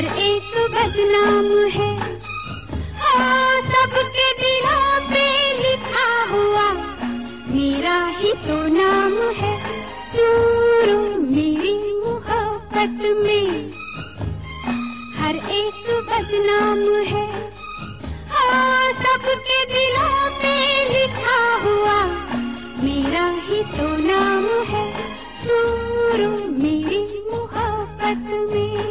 हर एक बदनाम है, हाँ सबके दिलों पे लिखा हुआ मेरा ही तो नाम है। तू मेरी मोहब्बत में हर एक बदनाम है, हाँ सबके दिलों पे लिखा हुआ मेरा ही तो नाम है। तू मेरी मोहब्बत में।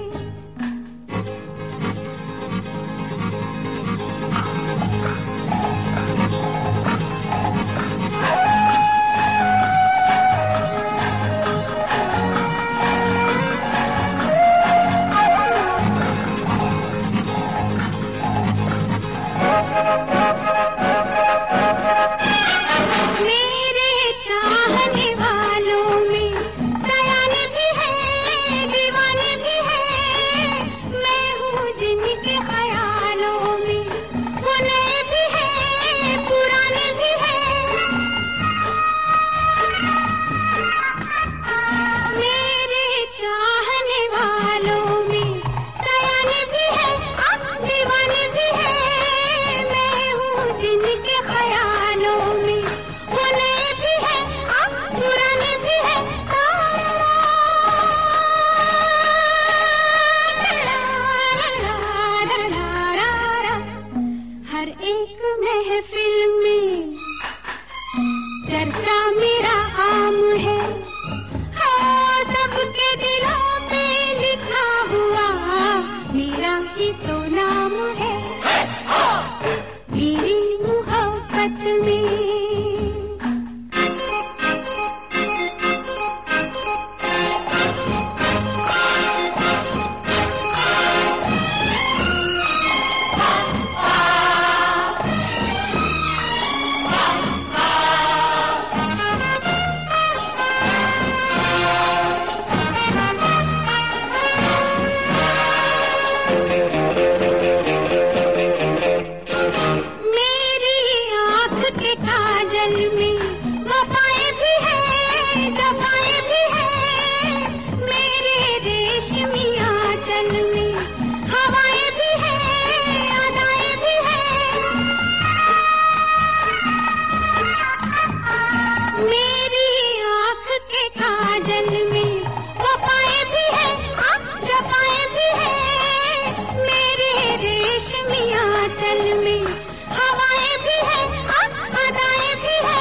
हर एक महफिल में चर्चा मेरा आम है, हाँ सबके दिलों पे लिखा हुआ मेरा ही तो नाम है। मेरी मोहब्बत में काजल में वफाएं भी है, जफाएं भी है, मेरे रेशमी आंचल में हवाएं भी है, अदाएं भी है। मेरी आँख के काजल में वफाएं भी है, जफाएं भी है, मेरे रेशमी आंचल में हवाएं भी है, अदाएं भी है।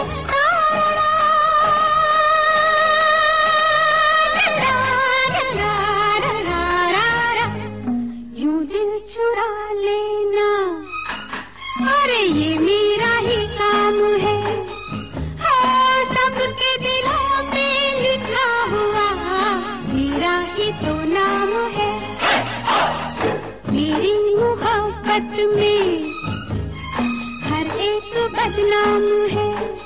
यूं दिल चुरा लेना, अरे ये मेरा ही काम है, हाँ सबके दिलों पे लिखा हुआ मेरा ही तो नाम है। मेरी मोहब्बत में हर एक बदनाम है।